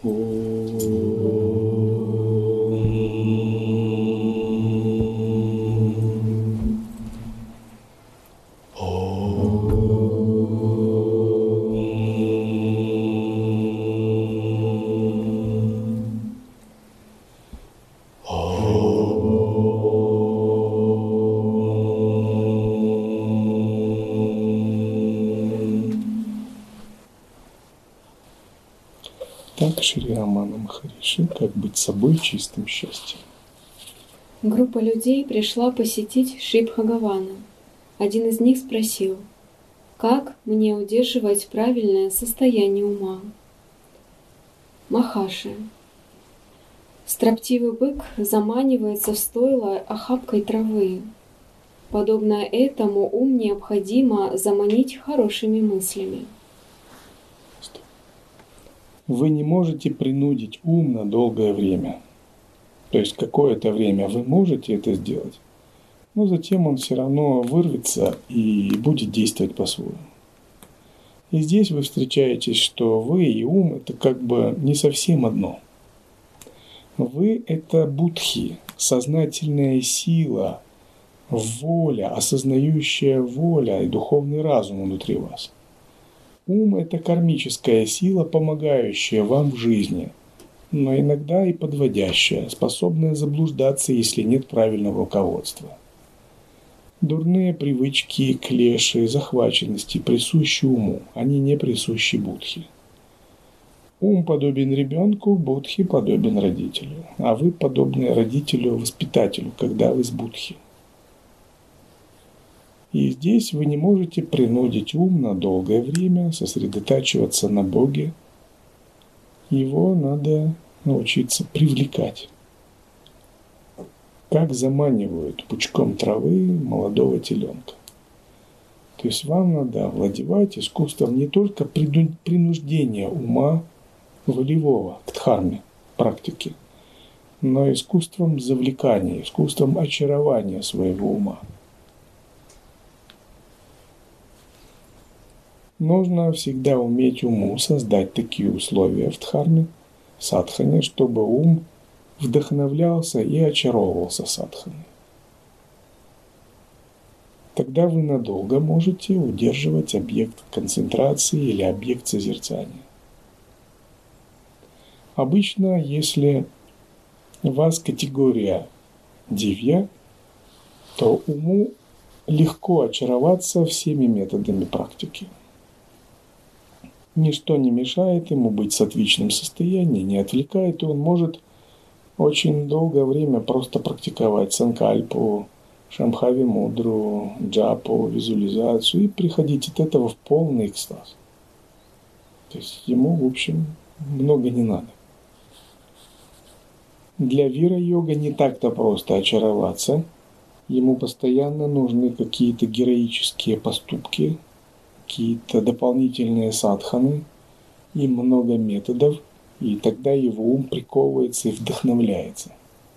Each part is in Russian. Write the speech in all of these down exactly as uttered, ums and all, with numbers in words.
Так, Шри Рамана Махариши, как быть собой чистым счастьем. Группа людей пришла посетить Шри Бхагавана. Один из них спросил: «Как мне удерживать правильное состояние ума?» Махаши: строптивый бык заманивается в стойло охапкой травы. Подобно этому ум необходимо заманить хорошими мыслями. Вы не можете принудить ум на долгое время. То есть какое-то время вы можете это сделать, но затем он все равно вырвется и будет действовать по-своему. И здесь вы встречаетесь, что вы и ум – это как бы не совсем одно. Вы – это будхи, сознательная сила, воля, осознающая воля и духовный разум внутри вас. Ум – это кармическая сила, помогающая вам в жизни, но иногда и подводящая, способная заблуждаться, если нет правильного руководства. Дурные привычки, клеши, захваченности присущи уму, они не присущи будхи. Ум подобен ребенку, будхи подобен родителю, а вы подобны родителю-воспитателю, когда вы с будхи. И здесь вы не можете принудить ум на долгое время сосредотачиваться на Боге. Его надо научиться привлекать. Как заманивают пучком травы молодого теленка. То есть вам надо овладевать искусством не только принуждения ума волевого к дхарме, практике, но искусством завлекания, искусством очарования своего ума. Нужно всегда уметь уму создать такие условия в дхарме, садхане, чтобы ум вдохновлялся и очаровывался садханой. Тогда вы надолго можете удерживать объект концентрации или объект созерцания. Обычно, если у вас категория дивья, то уму легко очароваться всеми методами практики. Ничто не мешает ему быть в саттвичном состоянии, не отвлекает, и он может очень долгое время просто практиковать санкальпу, шамбхави мудру, джапу, визуализацию и приходить от этого в полный экстаз. То есть ему, в общем, много не надо. Для вира-йога не так-то просто очароваться. Ему постоянно нужны какие-то героические поступки, какие-то дополнительные садханы и много методов, и тогда его ум приковывается и вдохновляется.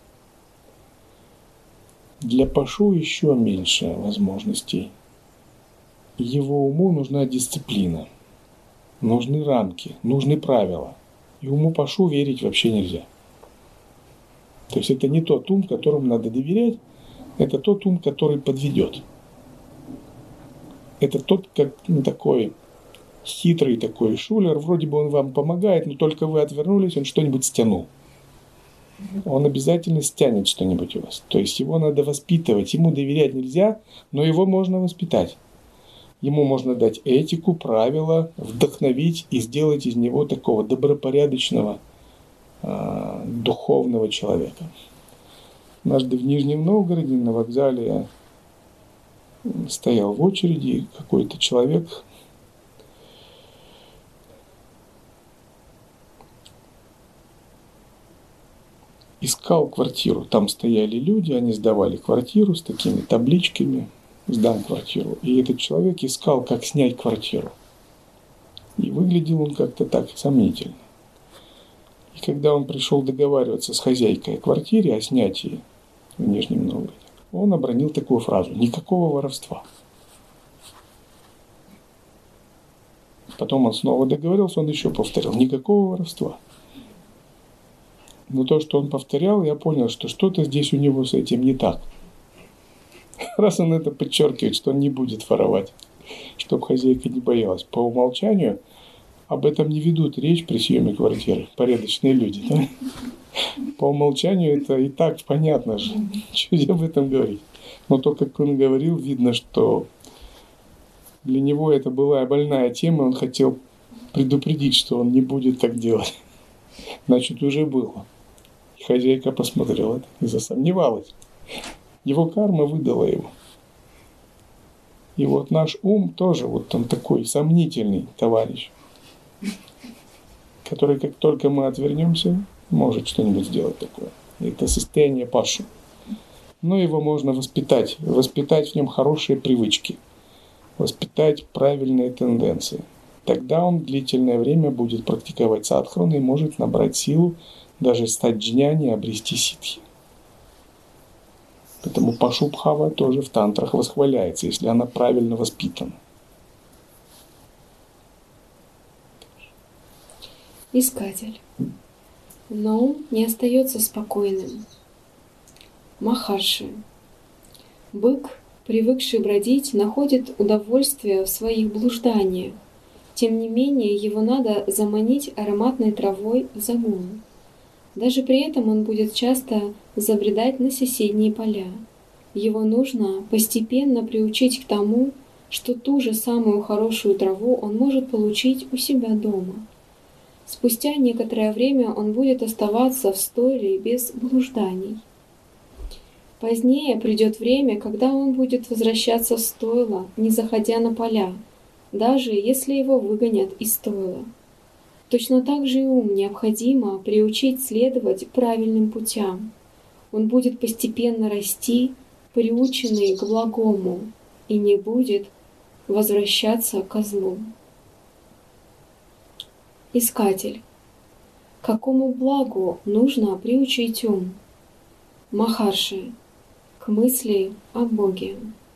Для пашу еще меньше возможностей. Его уму нужна дисциплина, нужны рамки, нужны правила. И уму пашу верить вообще нельзя. То есть это не тот ум, которому надо доверять, это тот ум, который подведет. Это тот, как ну, такой хитрый такой шулер, вроде бы он вам помогает, но только вы отвернулись, он что-нибудь стянул. Он обязательно стянет что-нибудь у вас. То есть его надо воспитывать, ему доверять нельзя, но его можно воспитать. Ему можно дать этику, правила, вдохновить и сделать из него такого добропорядочного, э, духовного человека. Однажды в Нижнем Новгороде на вокзале я стоял в очереди, и какой-то человек искал квартиру. Там стояли люди, они сдавали квартиру с такими табличками «Сдам квартиру». И этот человек искал, как снять квартиру. И выглядел он как-то так сомнительно. И когда он пришел договариваться с хозяйкой о квартире, о снятии в Нижнем Новгороде, он обронил такую фразу: «Никакого воровства». Потом он снова договорился, он еще повторил: «Никакого воровства». Но то, что он повторял, я понял, что что-то здесь у него с этим не так. Раз он это подчеркивает, что он не будет воровать, чтобы хозяйка не боялась. По умолчанию об этом не ведут речь при съеме квартиры. Порядочные люди, да? По умолчанию это и так понятно же. Что об этом говорить? Но то, как он говорил, видно, что для него это была больная тема, он хотел предупредить, что он не будет так делать. Значит, уже было. И хозяйка посмотрела это и засомневалась. Его карма выдала его. И вот наш ум тоже, вот он такой сомнительный товарищ, который, как только мы отвернемся, может что-нибудь сделать такое. Это состояние пашу. Но его можно воспитать. Воспитать в нем хорошие привычки. Воспитать правильные тенденции. Тогда он длительное время будет практиковать садхану и может набрать силу, даже стать джняни и обрести ситхи. Поэтому пашубхава тоже в тантрах восхваляется, если она правильно воспитана. Искатель. Но ум не остается спокойным. Махарши. Бык, привыкший бродить, находит удовольствие в своих блужданиях. Тем не менее, его надо заманить ароматной травой в загон. Даже при этом он будет часто забредать на соседние поля. Его нужно постепенно приучить к тому, что ту же самую хорошую траву он может получить у себя дома. Спустя некоторое время он будет оставаться в стойле без блужданий. Позднее придет время, когда он будет возвращаться в стойло, не заходя на поля, даже если его выгонят из стойла. Точно так же и ум необходимо приучить следовать правильным путям. Он будет постепенно расти, приученный к благому, и не будет возвращаться ко злу. Искатель. К какому благу нужно приучить ум? Махарши. К мысли о Боге.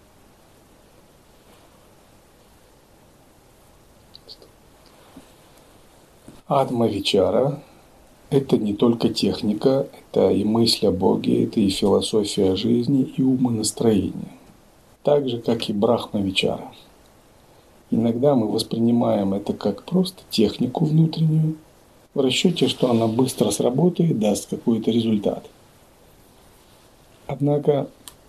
Атма-вичара – это не только техника, это и мысль о Боге, это и философия жизни, и умонастроение. Так же, как и брахма-вичара. Иногда мы воспринимаем это как просто технику внутреннюю, в расчете, что она быстро сработает, даст какой-то результат. Однако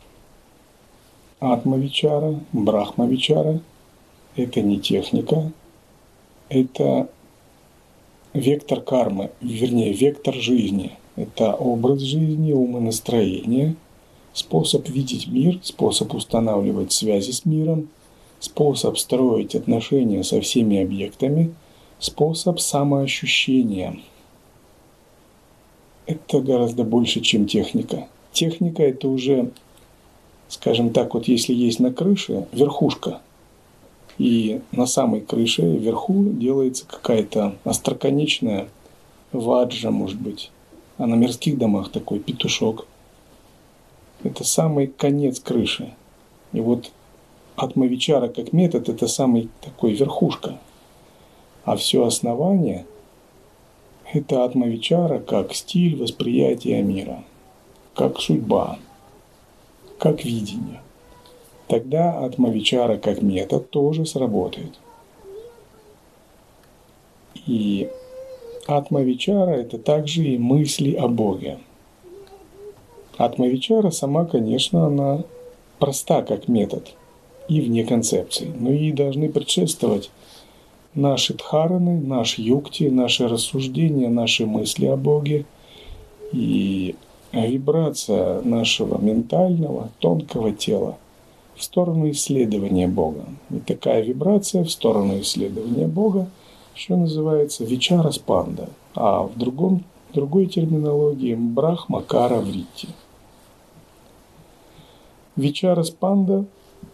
атма-вичара, брахма-вичара – это не техника, это вектор кармы, вернее, вектор жизни. Это образ жизни, умонастроение, способ видеть мир, способ устанавливать связи с миром, способ строить отношения со всеми объектами, способ самоощущения. Это гораздо больше, чем техника. Техника – это уже, скажем так, вот если есть на крыше верхушка, и на самой крыше вверху делается какая-то остроконечная ваджа, может быть, а на мирских домах такой петушок. Это самый конец крыши. И вот атма-вичара как метод – это самый такой верхушка. А все основание – это атма-вичара как стиль восприятия мира, как судьба, как видение. Тогда атма-вичара как метод тоже сработает. И атма-вичара – это также и мысли о Боге. Атма-вичара сама, конечно, она проста как метод и вне концепции, но ей должны предшествовать наши дхараны, наши юкти, наши рассуждения, наши мысли о Боге и вибрация нашего ментального, тонкого тела в сторону исследования Бога. И такая вибрация в сторону исследования Бога, что называется вичара-спанда, а в другом, другой терминологии брахма-кара-вритти. Вичара-спанда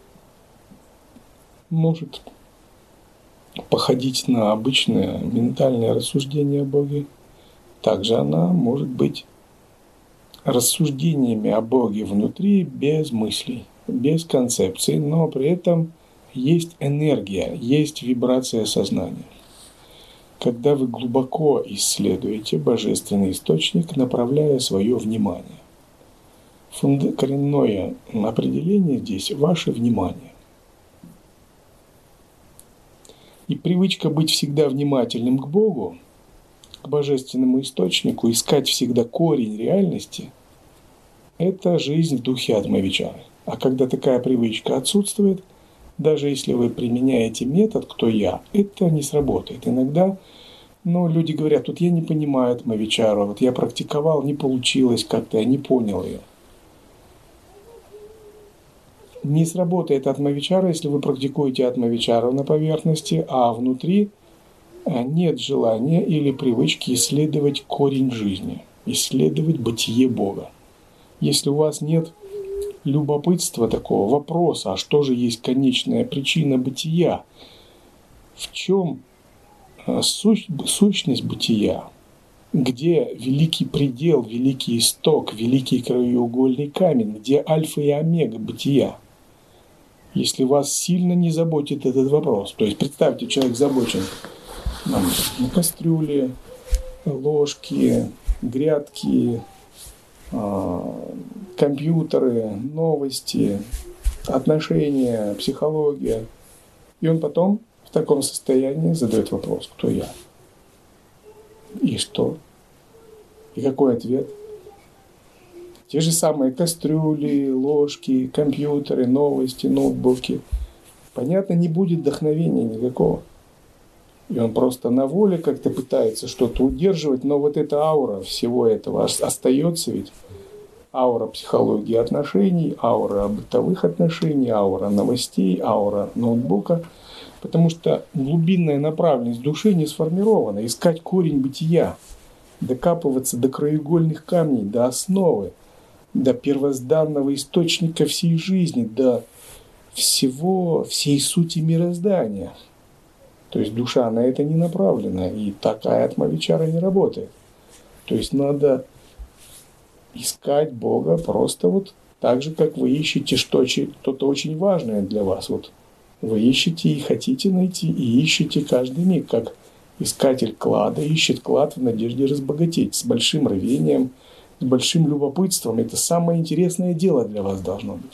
может походить на обычное ментальное рассуждение о Боге. Также она может быть рассуждениями о Боге внутри без мыслей, без концепции, но при этом есть энергия, есть вибрация сознания. когда вы глубоко исследуете божественный источник, направляя свое внимание. Фунд... Коренное определение здесь – ваше внимание. И привычка быть всегда внимательным к Богу, к божественному источнику, искать всегда корень реальности – это жизнь в духе Атмавичары. А когда такая привычка отсутствует, даже если вы применяете метод «кто я», это не сработает. Иногда ну, люди говорят, вот я не понимаю Атмавичару, вот я практиковал, не получилось как-то, я не понял ее. Не сработает Атмавичара, если вы практикуете Атмавичару на поверхности, а внутри нет желания или привычки исследовать корень жизни, исследовать бытие Бога. Если у вас нет любопытства такого вопроса, а что же есть конечная причина бытия, в чем сущ, сущность бытия, где великий предел, великий исток, великий краеугольный камень, где альфа и омега бытия. Если вас сильно не заботит этот вопрос, то есть представьте, человек забочен на кастрюле, ложки, грядки, компьютеры, новости, отношения, психология. И он потом в таком состоянии задает вопрос, кто я? И что? И какой ответ? Те же самые кастрюли, ложки, компьютеры, новости, ноутбуки. Понятно, не будет вдохновения никакого. И он просто на воле как-то пытается что-то удерживать, но вот эта аура всего этого остается ведь. Аура психологии отношений, аура бытовых отношений, аура новостей, аура ноутбука. Потому что глубинная направленность души не сформирована. Искать корень бытия, докапываться до краеугольных камней, до основы, до первозданного источника всей жизни, до всего, всей сути мироздания. То есть душа на это не направлена, и такая Атмавичара не работает. То есть надо искать Бога просто вот так же, как вы ищете что-то очень важное для вас. Вот вы ищете и хотите найти, и ищете каждый миг, как искатель клада ищет клад в надежде разбогатеть с большим рвением, с большим любопытством. Это самое интересное дело для вас должно быть.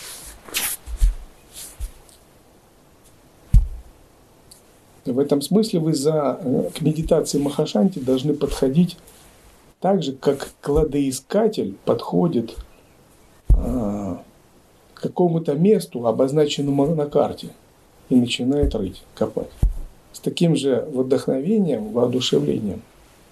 В этом смысле вы за, к медитации Махашанти должны подходить так же, как кладоискатель подходит а, к какому-то месту, обозначенному на карте, и начинает рыть, копать. С таким же вдохновением, воодушевлением.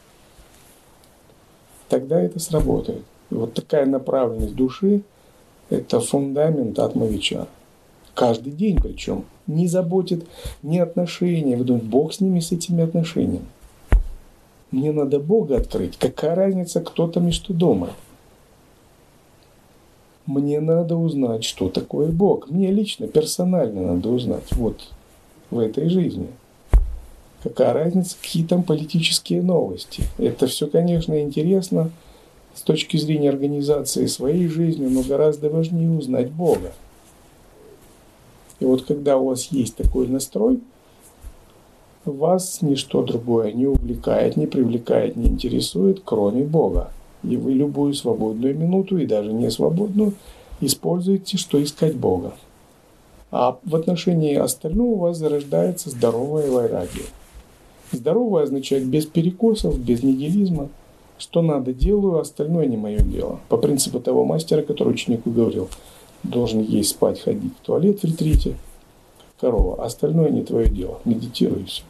Тогда это сработает. И вот такая направленность души – это фундамент Атмавичара. Каждый день причем. Не заботит ни отношения. Вы думаете, Бог с ними, с этими отношениями. Мне надо Бога открыть. Какая разница, кто там и что думает? Мне надо узнать, что такое Бог. Мне лично, персонально надо узнать. Вот в этой жизни. Какая разница, какие там политические новости. Это все, конечно, интересно с точки зрения организации своей жизни, но гораздо важнее узнать Бога. И вот когда у вас есть такой настрой, вас ничто другое не увлекает, не привлекает, не интересует, кроме Бога. И вы любую свободную минуту, и даже не свободную, используете, что искать Бога. А в отношении остального у вас зарождается здоровая вайрагия. Здоровое означает без перекосов, без нигилизма. Что надо, делаю, остальное не мое дело. По принципу того мастера, который ученику говорил, должен есть, спать, ходить в туалет в ретрите, корова. Остальное не твое дело. Медитируй и все.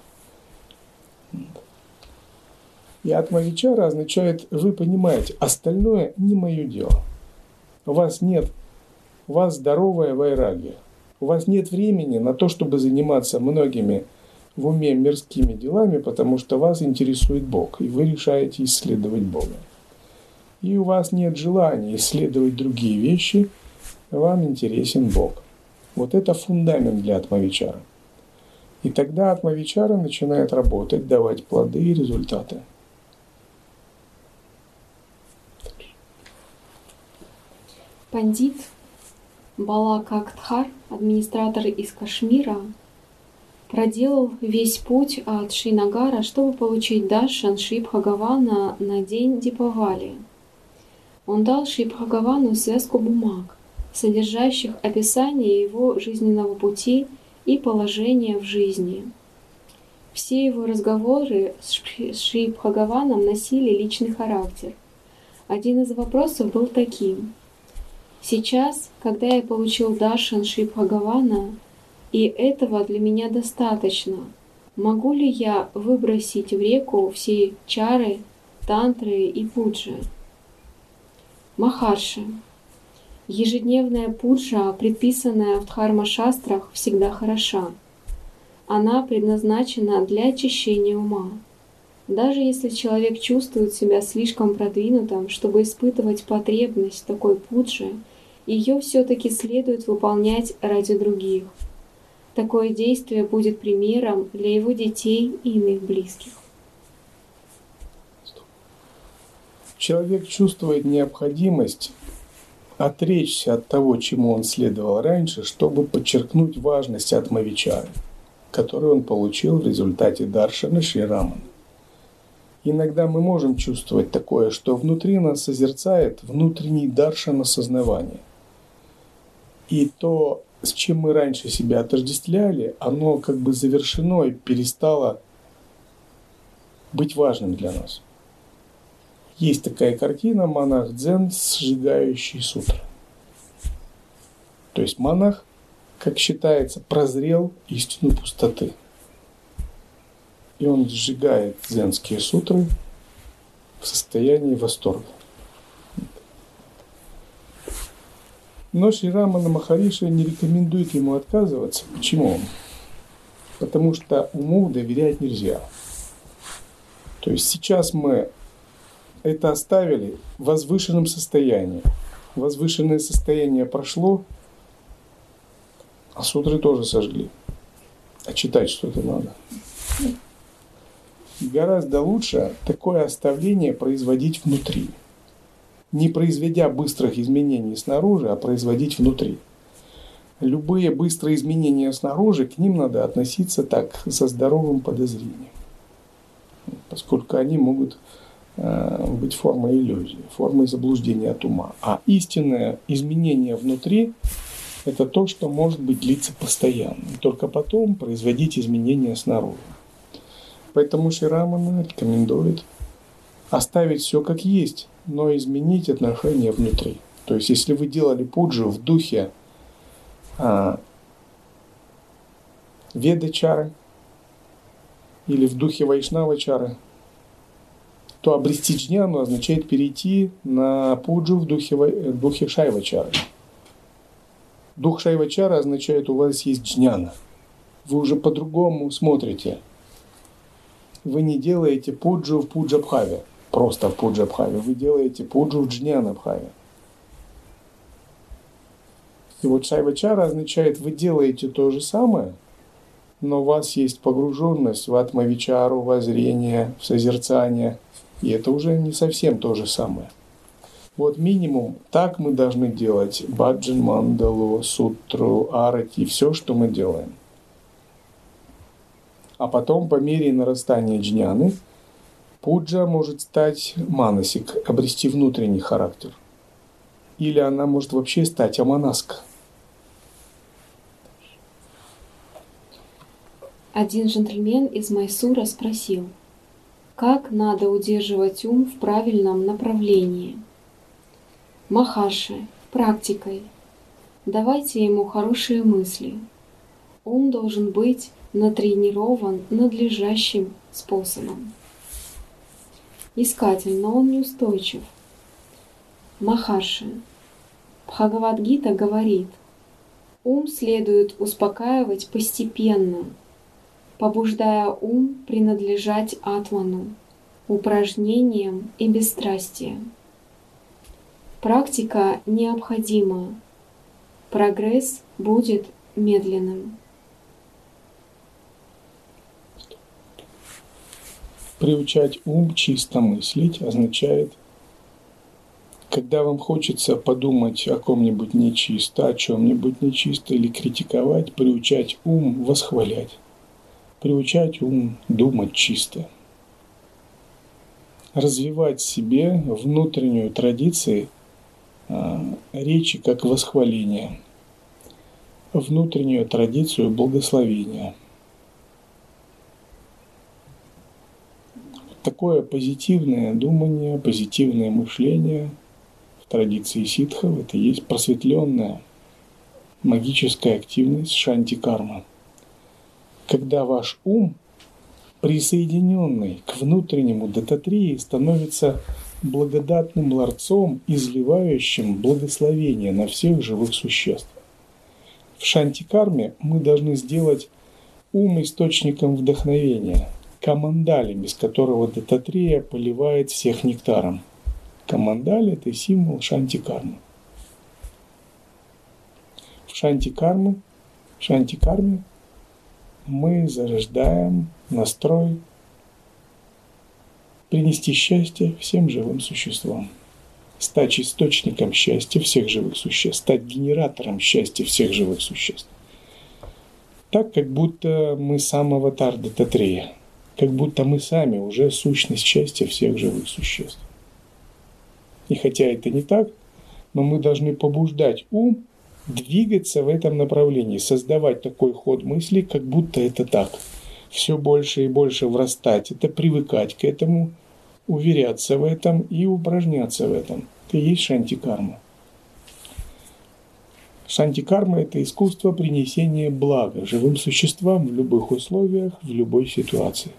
И Атмавичара означает, вы понимаете, остальное не мое дело. У вас нет, у вас здоровая вайрагия. У вас нет времени на то, чтобы заниматься многими в уме мирскими делами, потому что вас интересует Бог, и вы решаете исследовать Бога. И у вас нет желания исследовать другие вещи, вам интересен Бог. Вот это фундамент для Атмавичара. И тогда Атмавичара начинает работать, давать плоды и результаты. Пандит Балак Актхар, администратор из Кашмира, проделал весь путь от Шринагара, чтобы получить даршан Шри Бхагавана на день Дипавали. Он дал Шри Бхагавану связку бумаг, содержащих описание его жизненного пути и положения в жизни. Все его разговоры с Шри Бхагаваном носили личный характер. Один из вопросов был таким: «Сейчас, когда я получил даршан Шри Бхагавана, и этого для меня достаточно, могу ли я выбросить в реку все чары, тантры и пуджи?» Махарши. Ежедневная пуджа, предписанная в дхарма-шастрах, всегда хороша. Она предназначена для очищения ума. Даже если человек чувствует себя слишком продвинутым, чтобы испытывать потребность такой пуджи, ее все-таки следует выполнять ради других. Такое действие будет примером для его детей и иных близких. Человек чувствует необходимость отречься от того, чему он следовал раньше, чтобы подчеркнуть важность атмавичары, которую он получил в результате даршана Шри Рамана. Иногда мы можем чувствовать такое, что внутри нас созерцает внутренний даршан осознавания. И то, с чем мы раньше себя отождествляли, оно как бы завершено и перестало быть важным для нас. Есть такая картина: монах дзен, сжигающий сутры. То есть монах, как считается, прозрел истину пустоты. И он сжигает дзенские сутры в состоянии восторга. Но Шри Рамана Махариши не рекомендует ему отказываться. Почему? Потому что уму доверять нельзя. То есть сейчас мы это оставили в возвышенном состоянии. Возвышенное состояние прошло, а сутры тоже сожгли. А читать что-то надо. Гораздо лучше такое оставление производить внутри. Не произведя быстрых изменений снаружи, а производить внутри. Любые быстрые изменения снаружи, к ним надо относиться так, со здоровым подозрением. Поскольку они могут э, быть формой иллюзии, формой заблуждения от ума. А истинное изменение внутри – это то, что может быть длиться постоянно. И только потом производить изменения снаружи. Поэтому Шри Рамана рекомендует оставить все как есть, но изменить отношения внутри. То есть, если вы делали пуджу в духе а, веда-чары или в духе вайшнава-чары, то обрести джняну означает перейти на пуджу в духе, в духе шайва-чары. Дух шайва-чары означает, у вас есть джняна. Вы уже по-другому смотрите. Вы не делаете пуджу в пуджа-бхаве, просто в пуджа-бхаве. Вы делаете пуджу в джняна-бхаве. И вот шайва-чара означает, вы делаете то же самое, но у вас есть погруженность в атмавичару, в озрение, в созерцание. И это уже не совсем то же самое. Вот минимум так мы должны делать баджан, мандалу, сутру, арати, все, что мы делаем. А потом, по мере нарастания джняны, пуджа может стать манасик, обрести внутренний характер. Или она может вообще стать аманаска. Один джентльмен из Майсура спросил, как надо удерживать ум в правильном направлении. Махарши, практикой. Давайте ему хорошие мысли. Ум должен быть натренирован надлежащим способом. Искатель, но он неустойчив. Махарши. Бхагавад-гита говорит, ум следует успокаивать постепенно, побуждая ум принадлежать атману, упражнениям и бесстрастием. Практика необходима. Прогресс будет медленным. Приучать ум чисто мыслить означает, когда вам хочется подумать о ком-нибудь нечисто, о чем-нибудь нечисто или критиковать, приучать ум восхвалять. приучать ум думать чисто, развивать в себе внутреннюю традицию э, речи как восхваления, внутреннюю традицию благословения. Такое позитивное думание, позитивное мышление в традиции ситхов — это и есть просветленная магическая активность шанти-карма. Когда ваш ум, присоединенный к внутреннему дататрии, становится благодатным ларцом, изливающим благословение на всех живых существ. В шанти-карме мы должны сделать ум источником вдохновения, камандали, без которого дататрия поливает всех нектаром. Камандали — это символ шанти-кармы. В шанти-карме, в шанти-карме мы зарождаем настрой принести счастье всем живым существам, стать источником счастья всех живых существ, стать генератором счастья всех живых существ. Так, как будто мы сам аватар дататрия, как будто мы сами уже сущность счастья всех живых существ. И хотя это не так, но мы должны побуждать ум двигаться в этом направлении, создавать такой ход мысли, как будто это так. Все больше и больше врастать, это привыкать к этому, уверяться в этом и упражняться в этом. Это и есть шанти-карма. Шанти-карма — это искусство принесения блага живым существам в любых условиях, в любой ситуации.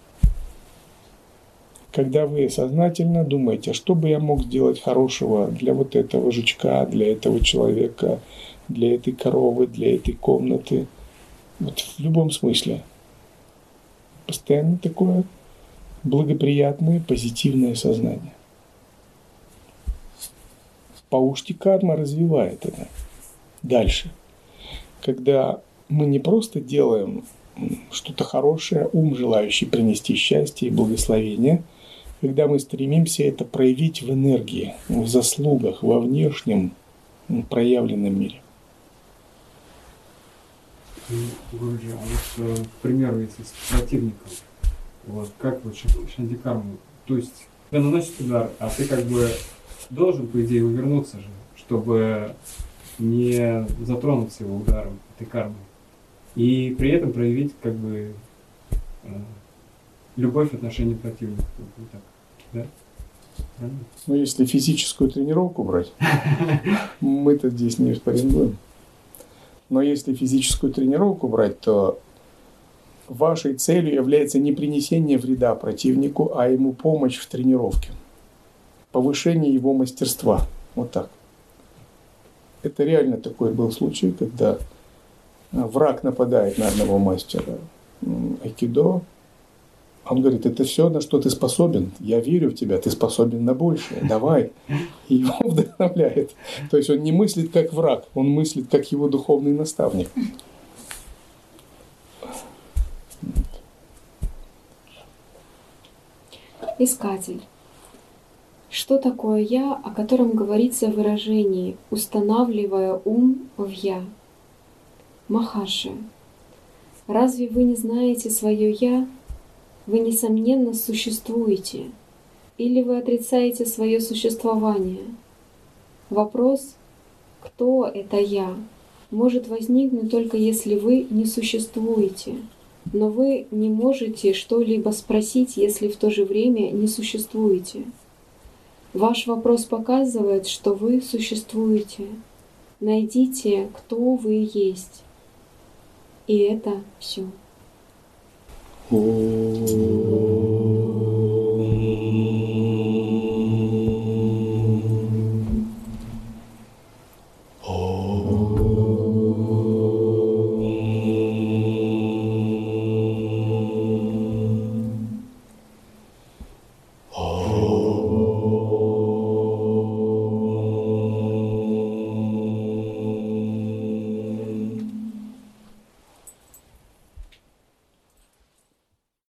Когда вы сознательно думаете, что бы я мог сделать хорошего для вот этого жучка, для этого человека, для этой коровы, для этой комнаты, вот в любом смысле. Постоянно такое благоприятное, позитивное сознание. Паушти-карма развивает это. Дальше. Когда мы не просто делаем что-то хорошее, ум, желающий принести счастье и благословение, когда мы стремимся это проявить в энергии, в заслугах, во внешнем проявленном мире. Гуруджи, а вот, к примеру, если с противником, вот, как вот шанти-карму, то есть тебя наносит удар, а ты как бы должен, по идее, увернуться же, чтобы не затронуться его ударом этой кармы. И при этом проявить как бы э, любовь в отношении противника. Вот так, да? Правильно? Ну, если физическую тренировку брать, мы-то здесь не рекомендуем. Но если физическую тренировку брать, то вашей целью является не принесение вреда противнику, а ему помощь в тренировке. Повышение его мастерства. Вот так. Это реально такой был случай, когда враг нападает на одного мастера айкидо. Он говорит: это все, на что ты способен. Я верю в тебя, ты способен на большее. Давай. И его вдохновляет. То есть он не мыслит как враг, он мыслит как его духовный наставник. Искатель. Что такое «я», о котором говорится в выражении «устанавливая ум в я»? Махарши, разве вы не знаете свое «я»? Вы, несомненно, существуете. Или вы отрицаете свое существование? Вопрос «кто это я?» может возникнуть только если вы не существуете. Но вы не можете что-либо спросить, если в то же время не существуете. Ваш вопрос показывает, что вы существуете. Найдите, кто вы есть. И это все. О.